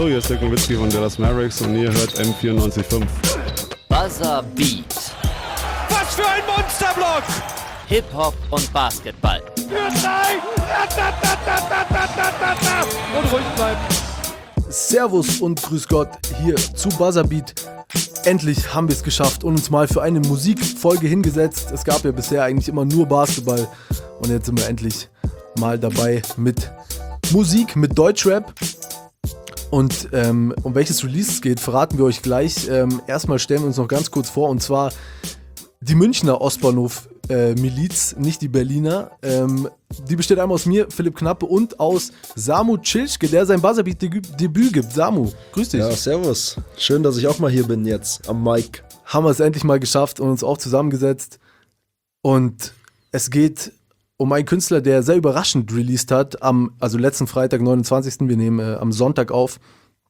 Hallo, hier ist Dirk Nowitzki von Dallas Mavericks und ihr hört M94.5. Buzzer Beat. Was für ein Monsterblock! Hip-Hop und Basketball. Und ruhig bleiben. Servus und grüß Gott hier zu Buzzerbeat. Endlich haben wir es geschafft und uns mal für eine Musikfolge hingesetzt. Es gab ja bisher eigentlich immer nur Basketball und jetzt sind wir endlich mal dabei mit Musik, mit Deutschrap. Und um welches Release es geht, verraten wir euch gleich. Erstmal stellen wir uns noch ganz kurz vor, und zwar die Münchner Ostbahnhof-Miliz, nicht die Berliner. Die besteht einmal aus mir, Philipp Knappe, und aus Samu Tschilschke, der sein Buzzerbeat-Debüt gibt. Samu, grüß dich. Ja, servus. Schön, dass ich auch mal hier bin jetzt am Mic. Haben wir es endlich mal geschafft und uns auch zusammengesetzt. Und es geht um einen Künstler, der sehr überraschend released hat, also letzten Freitag, 29. Wir nehmen am Sonntag auf.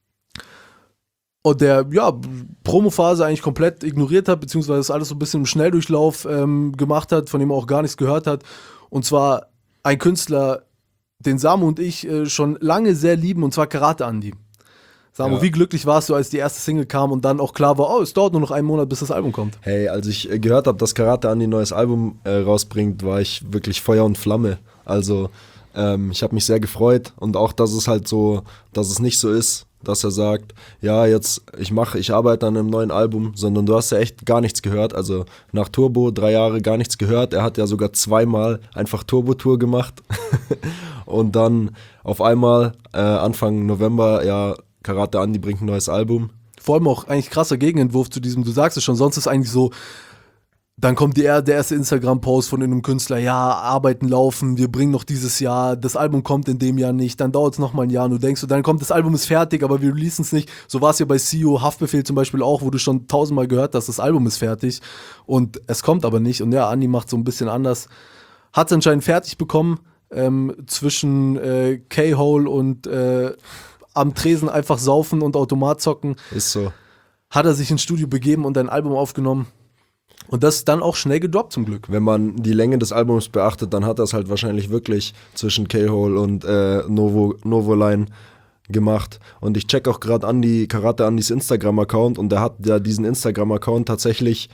Und der, Promophase eigentlich komplett ignoriert hat, beziehungsweise das alles so ein bisschen im Schnelldurchlauf gemacht hat, von dem er auch gar nichts gehört hat. Und zwar ein Künstler, den Samu und ich schon lange sehr lieben, und zwar Karate Andi. Samu, Wie glücklich warst du, als die erste Single kam und dann auch klar war, es dauert nur noch einen Monat, bis das Album kommt? Hey, als ich gehört habe, dass Karate Andi ein neues Album rausbringt, war ich wirklich Feuer und Flamme. Also ich habe mich sehr gefreut, und auch, dass es nicht so ist, dass er sagt, ja, jetzt ich arbeite an einem neuen Album, sondern du hast ja echt gar nichts gehört. Also nach Turbo 3 Jahre gar nichts gehört. Er hat ja sogar 2-mal einfach Turbo-Tour gemacht und dann auf einmal Anfang November, Karate Andi bringt ein neues Album. Vor allem auch eigentlich krasser Gegenentwurf zu diesem, du sagst es schon, sonst ist eigentlich so, dann kommt der erste Instagram-Post von einem Künstler, Arbeiten laufen, wir bringen noch dieses Jahr, das Album kommt in dem Jahr nicht, dann dauert es nochmal ein Jahr und du denkst, dann kommt, das Album ist fertig, aber wir releasen es nicht. So war es ja bei CEO, Haftbefehl zum Beispiel auch, wo du schon 1000-mal gehört hast, das Album ist fertig und es kommt aber nicht. Und Andi macht so ein bisschen anders, hat es anscheinend fertig bekommen, zwischen K-Hole und am Tresen einfach saufen und Automat zocken. Ist so. Hat er sich ins Studio begeben und ein Album aufgenommen. Und das ist dann auch schnell gedroppt zum Glück. Wenn man die Länge des Albums beachtet, dann hat er es halt wahrscheinlich wirklich zwischen K-Hole und Novoline gemacht. Und ich check auch gerade Karate Andis Instagram-Account, und der hat ja diesen Instagram-Account tatsächlich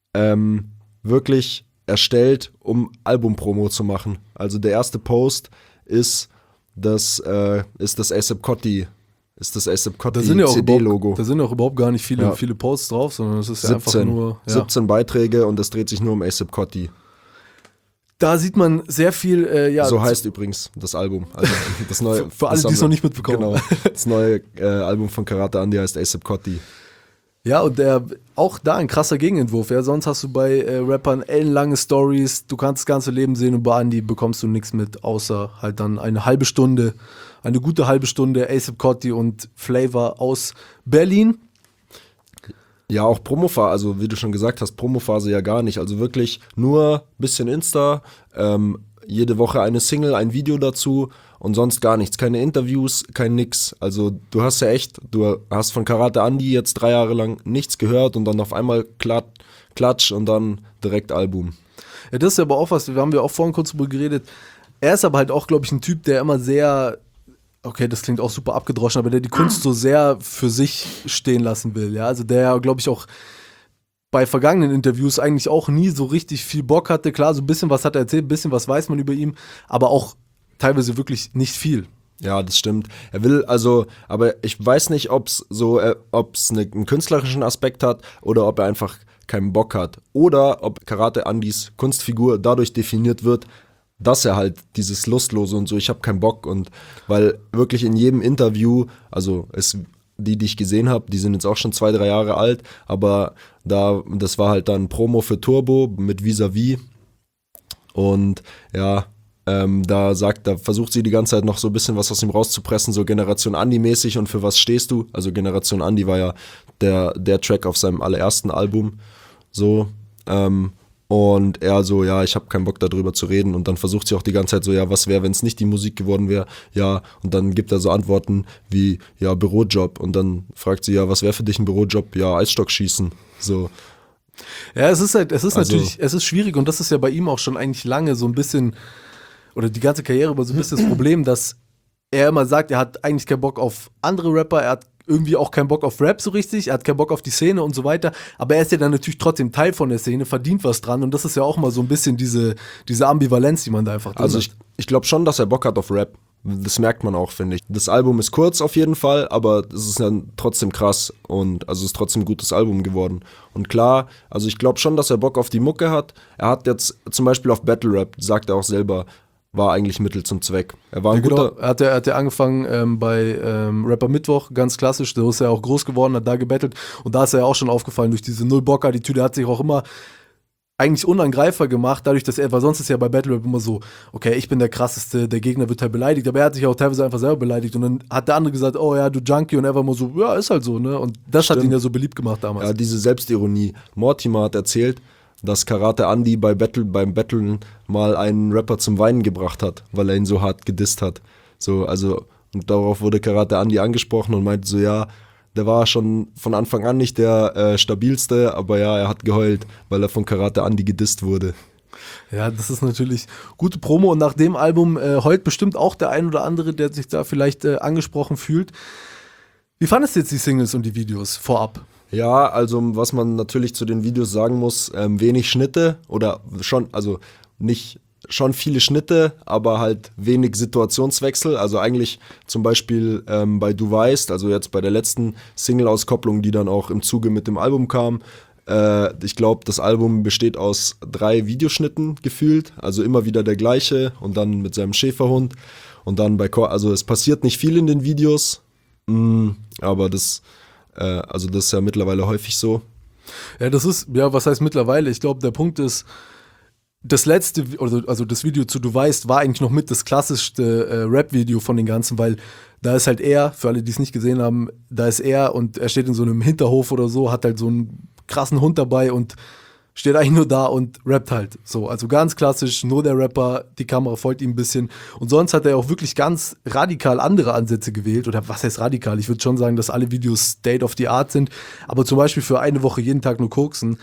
wirklich erstellt, um Album-Promo zu machen. Also der erste Post ist das A$AP Rocky CD-Logo. Da sind ja auch überhaupt gar nicht viele Posts drauf, sondern es ist 17, einfach nur 17 Beiträge, und es dreht sich nur um A$AP Rocky. Da sieht man sehr viel, so heißt übrigens das Album. Also das neue, für alle, die es noch nicht mitbekommen. Genau, das neue Album von Karate Andi heißt A$AP Rocky. Ja, und auch da ein krasser Gegenentwurf. Ja. Sonst hast du bei Rappern ellenlange Stories, du kannst das ganze Leben sehen, und bei Andi bekommst du nichts mit, außer halt dann eine gute halbe Stunde A$AP Rocky und Flavor aus Berlin. Ja, auch Promophase, also wie du schon gesagt hast, Promophase ja gar nicht. Also wirklich nur ein bisschen Insta, jede Woche eine Single, ein Video dazu und sonst gar nichts. Keine Interviews, kein nix. Also du hast von Karate Andi jetzt 3 Jahre lang nichts gehört, und dann auf einmal Klatsch und dann direkt Album. Ja, das ist aber auch was, wir haben ja auch vorhin kurz drüber geredet. Er ist aber halt auch, glaube ich, ein Typ, der immer sehr, okay, das klingt auch super abgedroschen, aber der die Kunst so sehr für sich stehen lassen will. Ja? Also der, glaube ich, auch bei vergangenen Interviews eigentlich auch nie so richtig viel Bock hatte. Klar, so ein bisschen was hat er erzählt, ein bisschen was weiß man über ihn, aber auch teilweise wirklich nicht viel. Ja, das stimmt. Er will aber ich weiß nicht, ob es einen künstlerischen Aspekt hat oder ob er einfach keinen Bock hat. Oder ob Karate Andis Kunstfigur dadurch definiert wird, dass er halt dieses Lustlose und so, ich habe keinen Bock, und weil wirklich in jedem Interview, also die ich gesehen habe, die sind jetzt auch schon 2-3 Jahre alt, aber das war halt dann Promo für Turbo mit Vis-a-Vis, und da versucht sie die ganze Zeit noch so ein bisschen was aus ihm rauszupressen, so Generation Andi-mäßig, und für was stehst du? Also Generation Andi war ja der Track auf seinem allerersten Album, so, und er so, ich habe keinen Bock darüber zu reden, und dann versucht sie auch die ganze Zeit so, was wäre, wenn es nicht die Musik geworden wäre, und dann gibt er so Antworten wie, Bürojob, und dann fragt sie, was wäre für dich ein Bürojob? Eisstock schießen, so. Ja, es ist natürlich, es ist schwierig, und das ist ja bei ihm auch schon eigentlich lange so ein bisschen, oder die ganze Karriere über so ein bisschen das Problem, dass er immer sagt, er hat eigentlich keinen Bock auf andere Rapper, er hat irgendwie auch keinen Bock auf Rap so richtig, er hat keinen Bock auf die Szene und so weiter, aber er ist ja dann natürlich trotzdem Teil von der Szene, verdient was dran und das ist ja auch mal so ein bisschen diese Ambivalenz, die man da einfach drin Also hat. ich glaube schon, dass er Bock hat auf Rap. Das merkt man auch, finde ich. Das Album ist kurz auf jeden Fall, aber es ist dann trotzdem krass und also es ist trotzdem ein gutes Album geworden. Und klar, also ich glaube schon, dass er Bock auf die Mucke hat. Er hat jetzt zum Beispiel auf Battle Rap, sagt er auch selber, war eigentlich Mittel zum Zweck. Er war ein guter... Er hat ja angefangen bei Rapper Mittwoch, ganz klassisch, da ist er auch groß geworden, hat da gebettelt und da ist er ja auch schon aufgefallen durch diese Null-Bock-Attitüde, hat sich auch immer eigentlich unangreifbar gemacht, dadurch, dass weil sonst ist ja bei Battle Rap immer so, okay, ich bin der Krasseste, der Gegner wird halt beleidigt, aber er hat sich auch teilweise einfach selber beleidigt und dann hat der andere gesagt, oh ja, du Junkie und er war immer so, ja, ist halt so, ne, und das hat ihn ja so beliebt gemacht damals. Ja, diese Selbstironie. Mortimer hat erzählt, dass Karate Andy beim Battlen mal einen Rapper zum Weinen gebracht hat, weil er ihn so hart gedisst hat. So, also, und darauf wurde Karate Andy angesprochen und meinte so, ja, der war schon von Anfang an nicht der stabilste, aber ja, er hat geheult, weil er von Karate Andy gedisst wurde. Ja, das ist natürlich gute Promo und nach dem Album heult bestimmt auch der ein oder andere, der sich da vielleicht angesprochen fühlt. Wie fandest du jetzt die Singles und die Videos vorab? Ja, also was man natürlich zu den Videos sagen muss, wenig Schnitte oder schon, also nicht schon viele Schnitte, aber halt wenig Situationswechsel. Also eigentlich zum Beispiel bei Du Weißt, also jetzt bei der letzten Single-Auskopplung, die dann auch im Zuge mit dem Album kam. Ich glaube, das Album besteht aus 3 Videoschnitten gefühlt, also immer wieder der gleiche und dann mit seinem Schäferhund. Und dann also es passiert nicht viel in den Videos, aber das ist ja mittlerweile häufig so. Ja, was heißt mittlerweile? Ich glaube, der Punkt ist, das letzte, also das Video zu Du Weißt, war eigentlich noch mit das klassischste Rap-Video von den ganzen, weil da ist halt er, für alle, die es nicht gesehen haben, da ist er und er steht in so einem Hinterhof oder so, hat halt so einen krassen Hund dabei und steht eigentlich nur da und rappt halt. So, also ganz klassisch, nur der Rapper, die Kamera folgt ihm ein bisschen. Und sonst hat er auch wirklich ganz radikal andere Ansätze gewählt. Oder was heißt radikal? Ich würde schon sagen, dass alle Videos State of the Art sind. Aber zum Beispiel für eine Woche jeden Tag nur koksen,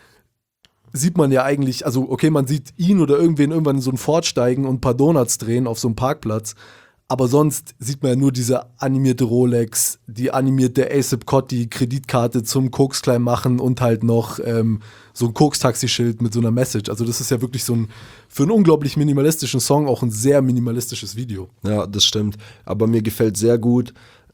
sieht man ja eigentlich, also okay, man sieht ihn oder irgendwen irgendwann in so ein Ford steigen und ein paar Donuts drehen auf so einem Parkplatz. Aber sonst sieht man ja nur diese animierte Rolex, die animierte A$AP Cotti Kreditkarte zum Koks klein machen und halt noch so ein Koks-Taxi-Schild mit so einer Message. Also das ist ja wirklich für einen unglaublich minimalistischen Song auch ein sehr minimalistisches Video. Ja, das stimmt. Aber mir gefällt sehr gut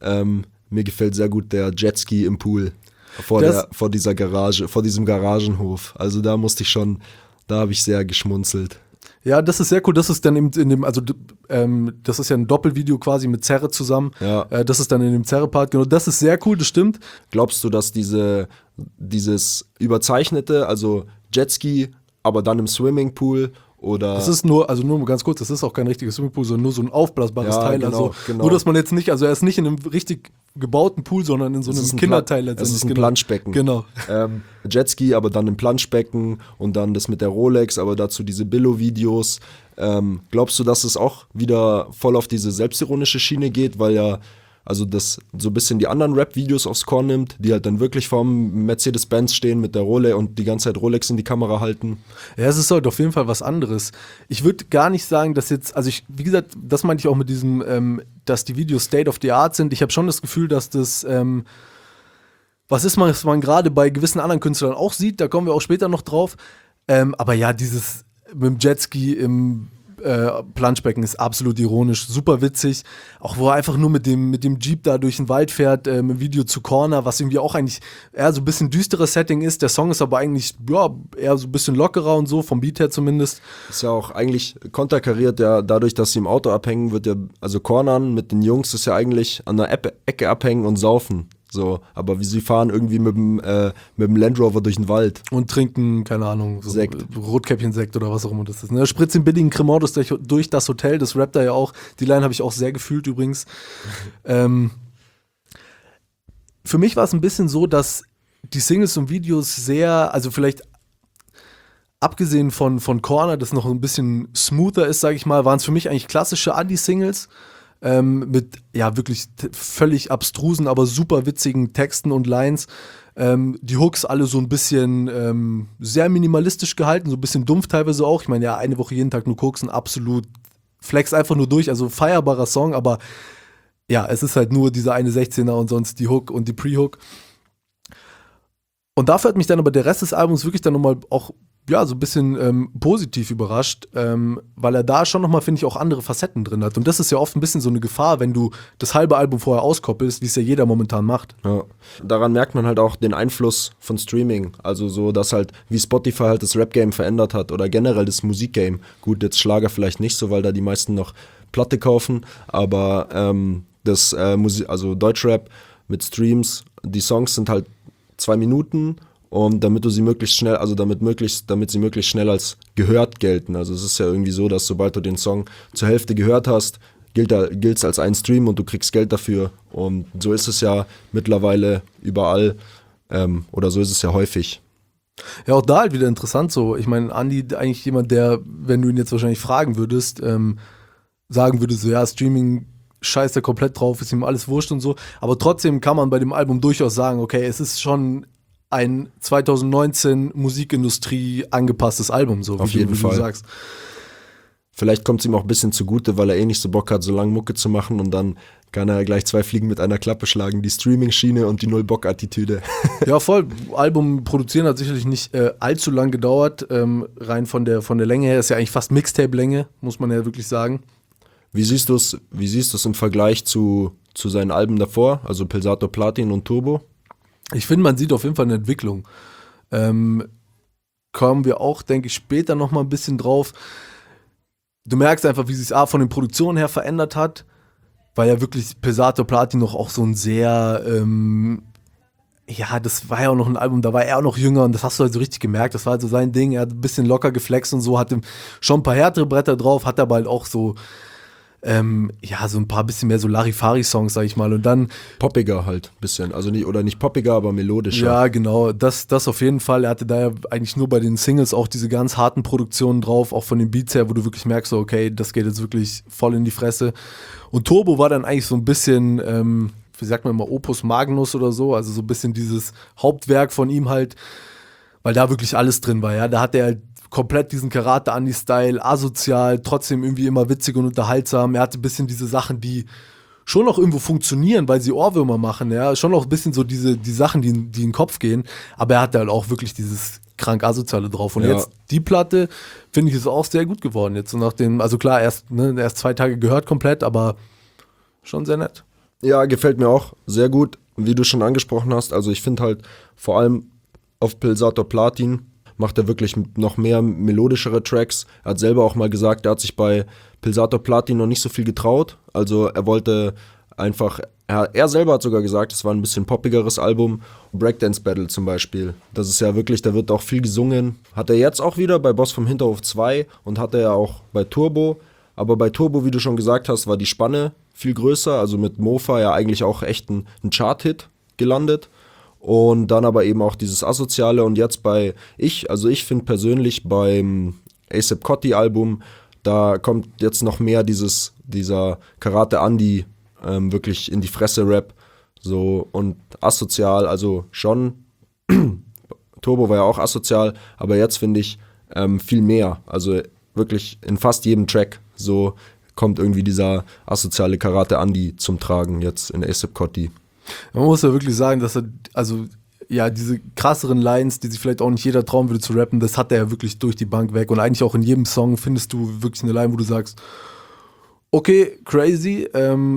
der Jetski im Pool vor dieser Garage, vor diesem Garagenhof. Also da habe ich sehr geschmunzelt. Ja, das ist sehr cool. Das ist dann eben das ist ja ein Doppelvideo quasi mit Zerre zusammen. Ja. Das ist dann in dem Zerre-Part. Genau, das ist sehr cool, das stimmt. Glaubst du, dass dieses überzeichnete, also Jetski, aber dann im Swimmingpool oder... Das ist nur ganz kurz, das ist auch kein richtiges Swimmingpool, sondern nur so ein aufblasbares Teil. Genau, also nur, dass man jetzt nicht, also er ist nicht in einem richtig gebauten Pool, sondern in so einem Kinderteil letztendlich. Es ist ein Planschbecken. Genau. Jetski, aber dann im Planschbecken und dann das mit der Rolex, aber dazu diese Billo-Videos. Glaubst du, dass es auch wieder voll auf diese selbstironische Schiene geht, weil ja, also das so ein bisschen die anderen Rap-Videos aufs Korn nimmt, die halt dann wirklich vorm Mercedes-Benz stehen mit der Rolex und die ganze Zeit Rolex in die Kamera halten? Ja, es ist halt auf jeden Fall was anderes. Ich würde gar nicht sagen, dass jetzt, also wie gesagt, das meinte ich auch mit diesem, dass die Videos State of the Art sind. Ich habe schon das Gefühl, dass das, was man gerade bei gewissen anderen Künstlern auch sieht, da kommen wir auch später noch drauf. Aber ja, dieses mit dem Jetski im Planschbecken ist absolut ironisch, super witzig. Auch wo er einfach nur mit dem Jeep da durch den Wald fährt, im Video zu Corner, was irgendwie auch eigentlich eher so ein bisschen düsteres Setting ist. Der Song ist aber eigentlich eher so ein bisschen lockerer und so, vom Beat her zumindest. Ist ja auch eigentlich konterkariert, ja, dadurch, dass sie im Auto abhängen, wird ja, also Cornern mit den Jungs ist ja eigentlich an der Ecke abhängen und saufen. So, aber wie sie fahren irgendwie mit dem Land Rover durch den Wald. Und trinken, keine Ahnung, so Sekt. Rotkäppchen-Sekt oder was auch immer das ist. Ne? Spritzen billigen Cremandos durch das Hotel, das rappt er ja auch. Die Line habe ich auch sehr gefühlt übrigens. Für mich war es ein bisschen so, dass die Singles und Videos sehr, also vielleicht abgesehen von Corner, das noch ein bisschen smoother ist, sage ich mal, waren es für mich eigentlich klassische Adi-Singles. Mit ja wirklich völlig abstrusen, aber super witzigen Texten und Lines. Die Hooks alle so ein bisschen sehr minimalistisch gehalten, so ein bisschen dumpf teilweise auch. Ich meine, ja, eine Woche jeden Tag nur koksen, absolut flex einfach nur durch. Also feierbarer Song, aber ja, es ist halt nur dieser eine 16er und sonst die Hook und die Pre-Hook. Und dafür hat mich dann aber der Rest des Albums wirklich dann nochmal auch, ja, so ein bisschen positiv überrascht, weil er da schon nochmal, finde ich, auch andere Facetten drin hat. Und das ist ja oft ein bisschen so eine Gefahr, wenn du das halbe Album vorher auskoppelst, wie es ja jeder momentan macht. Ja. Daran merkt man halt auch den Einfluss von Streaming. Also so, dass halt, wie Spotify halt das Rap-Game verändert hat oder generell das Musik-Game. Gut, jetzt Schlager vielleicht nicht so, weil da die meisten noch Platte kaufen, aber also Deutschrap mit Streams, die Songs sind halt 2 Minuten. Und damit du sie möglichst schnell, also damit sie möglichst schnell als gehört gelten. Also es ist ja irgendwie so, dass sobald du den Song zur Hälfte gehört hast, gilt es als ein Stream und du kriegst Geld dafür. Und so ist es ja mittlerweile überall, oder so ist es ja häufig. Ja, auch da halt wieder interessant so. Ich meine, Andi, eigentlich jemand, der, wenn du ihn jetzt wahrscheinlich fragen würdest, sagen würde so, ja, Streaming scheißt er komplett drauf, ist ihm alles wurscht und so. Aber trotzdem kann man bei dem Album durchaus sagen, okay, es ist schon ein 2019 Musikindustrie angepasstes Album, so auf jeden Fall. Du sagst. Vielleicht kommt es ihm auch ein bisschen zugute, weil er nicht so Bock hat, so lange Mucke zu machen und dann kann er gleich 2 Fliegen mit einer Klappe schlagen, die Streaming-Schiene und die Null-Bock-Attitüde. Ja, voll. Album produzieren hat sicherlich nicht allzu lang gedauert, rein von der Länge her, ist ja eigentlich fast Mixtape-Länge, muss man ja wirklich sagen. Wie siehst du es im Vergleich zu seinen Alben davor, also Pilsato Platin und Turbo? Ich finde, man sieht auf jeden Fall eine Entwicklung. Kommen wir auch, denke ich, später nochmal ein bisschen drauf. Du merkst einfach, wie sich es von den Produktionen her verändert hat, weil ja wirklich Pilsato Platin noch auch so ein sehr, ja, das war ja auch noch ein Album, da war er auch noch jünger und das hast du halt so richtig gemerkt, das war halt so sein Ding, er hat ein bisschen locker geflext und so, hatte schon ein paar härtere Bretter drauf, hat aber halt auch so, ja, so ein paar bisschen mehr so Larifari-Songs, sag ich mal. Und dann poppiger halt ein bisschen. Also nicht poppiger, aber melodischer. Ja, genau. Das auf jeden Fall. Er hatte da ja eigentlich nur bei den Singles auch diese ganz harten Produktionen drauf, auch von den Beats her, wo du wirklich merkst, so, okay, das geht jetzt wirklich voll in die Fresse. Und Turbo war dann eigentlich so ein bisschen, wie sagt man immer, Opus Magnus oder so, also so ein bisschen dieses Hauptwerk von ihm halt, weil da wirklich alles drin war, ja. Da hat er halt komplett diesen Karate-Andi-Style, asozial, trotzdem irgendwie immer witzig und unterhaltsam. Er hatte ein bisschen diese Sachen, die schon noch irgendwo funktionieren, weil sie Ohrwürmer machen, ja. Schon noch ein bisschen so die Sachen, die in den Kopf gehen. Aber er hatte halt auch wirklich dieses krank Asoziale drauf. Und ja, jetzt die Platte, finde ich, ist auch sehr gut geworden. Jetzt so nach dem, also klar, erst 2 Tage gehört komplett, aber schon sehr nett. Ja, gefällt mir auch sehr gut, wie du schon angesprochen hast. Also ich finde halt vor allem auf Pilsato Platin macht er wirklich noch mehr melodischere Tracks. Er hat selber auch mal gesagt, er hat sich bei Pilsato Platin noch nicht so viel getraut. Also er wollte einfach, er selber hat sogar gesagt, es war ein bisschen poppigeres Album. Breakdance Battle zum Beispiel. Das ist ja wirklich, da wird auch viel gesungen. Hat er jetzt auch wieder bei Boss vom Hinterhof 2 und hat er ja auch bei Turbo. Aber bei Turbo, wie du schon gesagt hast, war die Spanne viel größer. Also mit Mofa ja eigentlich auch echt ein Chart-Hit gelandet. Und dann aber eben auch dieses Asoziale und jetzt ich finde persönlich beim A$AP Rocky-Album, da kommt jetzt noch mehr dieser Karate Andi wirklich in die Fresse Rap so und asozial, also schon, Turbo war ja auch asozial, aber jetzt finde ich viel mehr, also wirklich in fast jedem Track so kommt irgendwie dieser asoziale Karate Andi zum Tragen jetzt in A$AP Rocky. Man muss ja wirklich sagen, dass er, also ja, diese krasseren Lines, die sich vielleicht auch nicht jeder trauen würde zu rappen, das hat er ja wirklich durch die Bank weg. Und eigentlich auch in jedem Song findest du wirklich eine Line, wo du sagst, okay, crazy,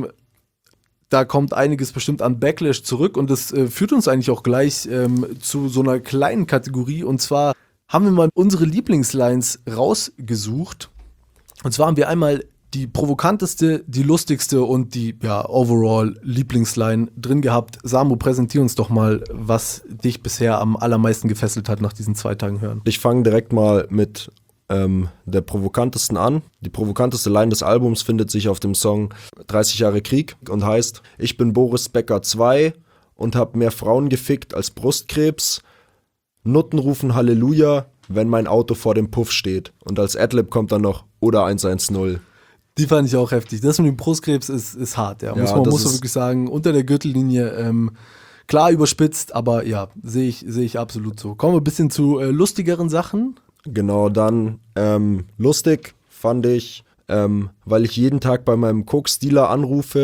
da kommt einiges bestimmt an Backlash zurück. Und das führt uns eigentlich auch gleich zu so einer kleinen Kategorie. Und zwar haben wir mal unsere Lieblingslines rausgesucht. Und zwar haben wir einmal die provokanteste, die lustigste und die, ja, overall Lieblingsline drin gehabt. Samu, präsentier uns doch mal, was dich bisher am allermeisten gefesselt hat nach diesen 2 Tagen Hören. Ich fange direkt mal mit der provokantesten an. Die provokanteste Line des Albums findet sich auf dem Song 30 Jahre Krieg und heißt: Ich bin Boris Becker 2 und hab mehr Frauen gefickt als Brustkrebs. Nutten rufen Halleluja, wenn mein Auto vor dem Puff steht. Und als Adlib kommt dann noch oder 110. Die fand ich auch heftig. Das mit dem Brustkrebs ist hart, ja. Muss man wirklich sagen, unter der Gürtellinie, klar überspitzt, aber ja, sehe ich absolut so. Kommen wir ein bisschen zu lustigeren Sachen. Genau, dann lustig fand ich, weil ich jeden Tag bei meinem Koks-Dealer anrufe,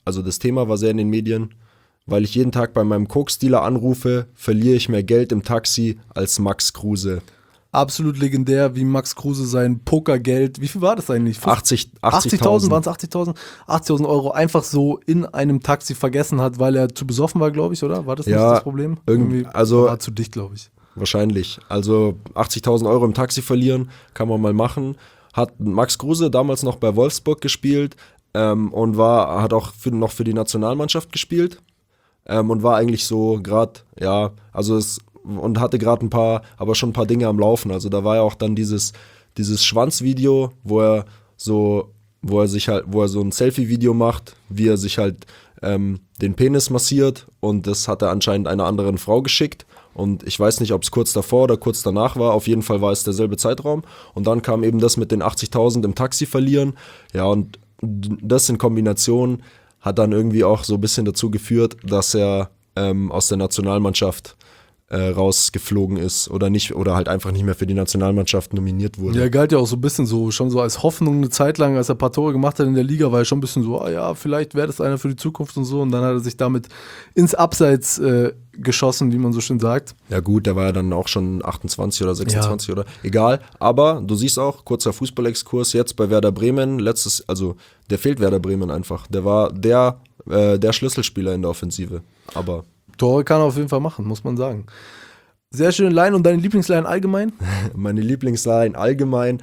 also das Thema war sehr in den Medien, weil ich jeden Tag bei meinem Koks-Dealer anrufe, verliere ich mehr Geld im Taxi als Max Kruse. Absolut legendär, wie Max Kruse sein Pokergeld, wie viel war das eigentlich? 80.000, waren es 80.000? 80.000 Euro einfach so in einem Taxi vergessen hat, weil er zu besoffen war, glaube ich, oder? War das nicht das Problem? Irgendwie also war zu dicht, glaube ich. Wahrscheinlich. Also 80.000 Euro im Taxi verlieren, kann man mal machen. Hat Max Kruse damals noch bei Wolfsburg gespielt und hat auch noch für die Nationalmannschaft gespielt und war eigentlich so gerade, und hatte gerade schon ein paar Dinge am Laufen. Also da war ja auch dann dieses Schwanzvideo, wo er so ein Selfie-Video macht, wie er sich halt den Penis massiert, und das hat er anscheinend einer anderen Frau geschickt. Und ich weiß nicht, ob es kurz davor oder kurz danach war. Auf jeden Fall war es derselbe Zeitraum. Und dann kam eben das mit den 80.000 im Taxi verlieren. Ja, und das in Kombination hat dann irgendwie auch so ein bisschen dazu geführt, dass er aus der Nationalmannschaft rausgeflogen ist oder halt einfach nicht mehr für die Nationalmannschaft nominiert wurde. Ja, er galt ja auch so ein bisschen schon so als Hoffnung eine Zeit lang, als er ein paar Tore gemacht hat in der Liga, war er schon ein bisschen so, vielleicht wäre das einer für die Zukunft und so, und dann hat er sich damit ins Abseits geschossen, wie man so schön sagt. Ja gut, der war ja dann auch schon 28 oder 26 oder egal, aber du siehst auch, kurzer Fußballexkurs jetzt bei Werder Bremen, der fehlt Werder Bremen einfach, der war der Schlüsselspieler in der Offensive, aber Tore kann er auf jeden Fall machen, muss man sagen. Sehr schöne Line. Und deine Lieblingsline allgemein? Meine Lieblingsline allgemein,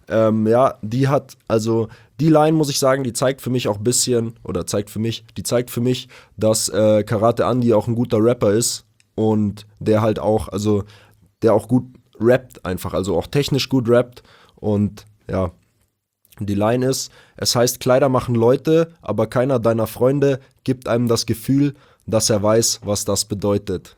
die Line, muss ich sagen, die zeigt für mich auch ein bisschen, die zeigt für mich, dass Karate Andi auch ein guter Rapper ist und der halt auch, der auch gut rappt einfach, also auch technisch gut rappt, und ja, die Line ist, es heißt, Kleider machen Leute, aber keiner deiner Freunde gibt einem das Gefühl, dass er weiß, was das bedeutet.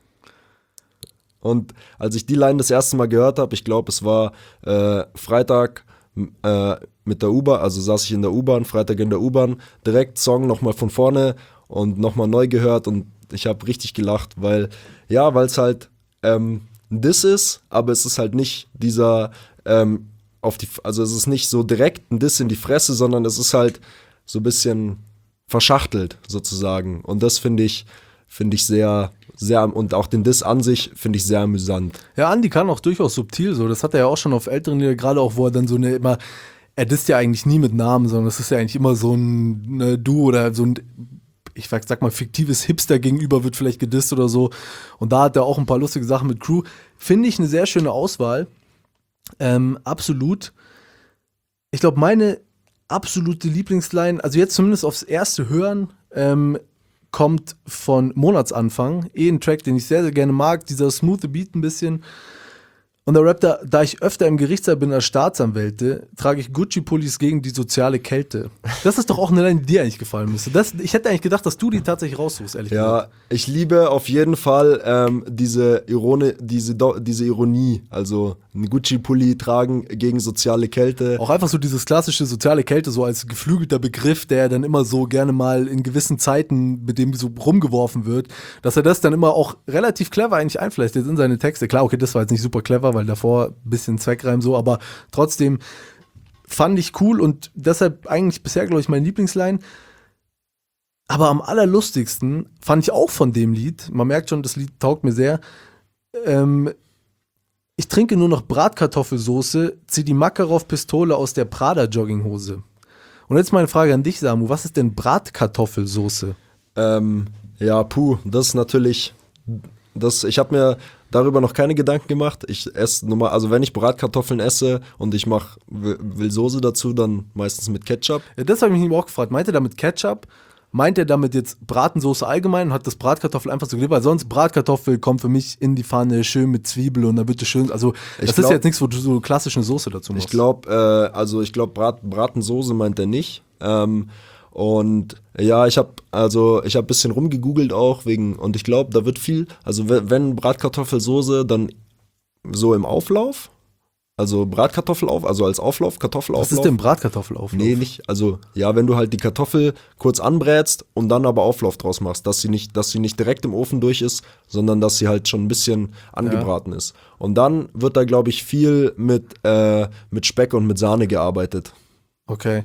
Und als ich die Line das erste Mal gehört habe, ich glaube, es war Freitag mit der U-Bahn, also saß ich in der U-Bahn, Freitag in der U-Bahn, direkt Song nochmal von vorne und nochmal neu gehört, und ich habe richtig gelacht, weil es halt ein Diss ist, aber es ist halt nicht dieser, es ist nicht so direkt ein Diss in die Fresse, sondern es ist halt so ein bisschen verschachtelt sozusagen, und das finde ich sehr, sehr, und auch den Diss an sich finde ich sehr amüsant. Ja, Andi kann auch durchaus subtil so, das hat er ja auch schon auf älteren Liedern, gerade auch, wo er dann er disst ja eigentlich nie mit Namen, sondern es ist ja eigentlich immer so ein Du oder so ein, ich sag mal, fiktives Hipster gegenüber wird vielleicht gedisst oder so, und da hat er auch ein paar lustige Sachen mit Crew. Finde ich eine sehr schöne Auswahl, absolut. Ich glaube, meine absolute Lieblingsline, also jetzt zumindest aufs erste Hören, kommt von Monatsanfang. Ein Track, den ich sehr, sehr gerne mag, dieser smooth Beat ein bisschen. Und der rappt da ich öfter im Gerichtssaal bin als Staatsanwälte, trage ich Gucci-Pullis gegen die soziale Kälte. Das ist doch auch eine Line, die dir eigentlich gefallen müsste. Ich hätte eigentlich gedacht, dass du die tatsächlich raussuchst, ehrlich gesagt. Ja, ich liebe auf jeden Fall diese Ironie, also einen Gucci-Pulli tragen gegen soziale Kälte. Auch einfach so dieses klassische soziale Kälte, so als geflügelter Begriff, der dann immer so gerne mal in gewissen Zeiten, mit dem so rumgeworfen wird, dass er das dann immer auch relativ clever eigentlich einfleistet in seine Texte. Klar, okay, das war jetzt nicht super clever, weil davor ein bisschen Zweckreim so, aber trotzdem fand ich cool, und deshalb eigentlich bisher, glaube ich, meine Lieblingsline. Aber am allerlustigsten fand ich auch von dem Lied, man merkt schon, das Lied taugt mir sehr, ich trinke nur noch Bratkartoffelsoße, zieh die Makarov-Pistole aus der Prada-Jogginghose. Und jetzt meine Frage an dich, Samu, was ist denn Bratkartoffelsoße? Das ist natürlich, ich habe mir darüber noch keine Gedanken gemacht. Ich esse normal, also wenn ich Bratkartoffeln esse und ich will Soße dazu, dann meistens mit Ketchup. Ja, das habe ich mich auch gefragt. Meint er damit Ketchup? Meint er damit jetzt Bratensoße allgemein und hat das Bratkartoffel einfach so gelebt? Weil sonst Bratkartoffel kommt für mich in die Pfanne, schön mit Zwiebel, und dann wird es schön, also das ist jetzt nichts, wo du so klassisch eine Soße dazu machst. Ich glaube, Bratensoße meint er nicht. Und ja, ich habe ein bisschen rumgegoogelt auch und ich glaube, da wird viel, also wenn Bratkartoffelsoße, dann so im Auflauf, also Bratkartoffelauf, also als Auflauf, Kartoffelauflauf. Was ist denn Bratkartoffelauflauf? Nee, nicht, also ja, wenn du halt die Kartoffel kurz anbrätst und dann aber Auflauf draus machst, dass sie nicht direkt im Ofen durch ist, sondern dass sie halt schon ein bisschen angebraten ist. Und dann wird da, glaube ich, viel mit Speck und mit Sahne gearbeitet. Okay.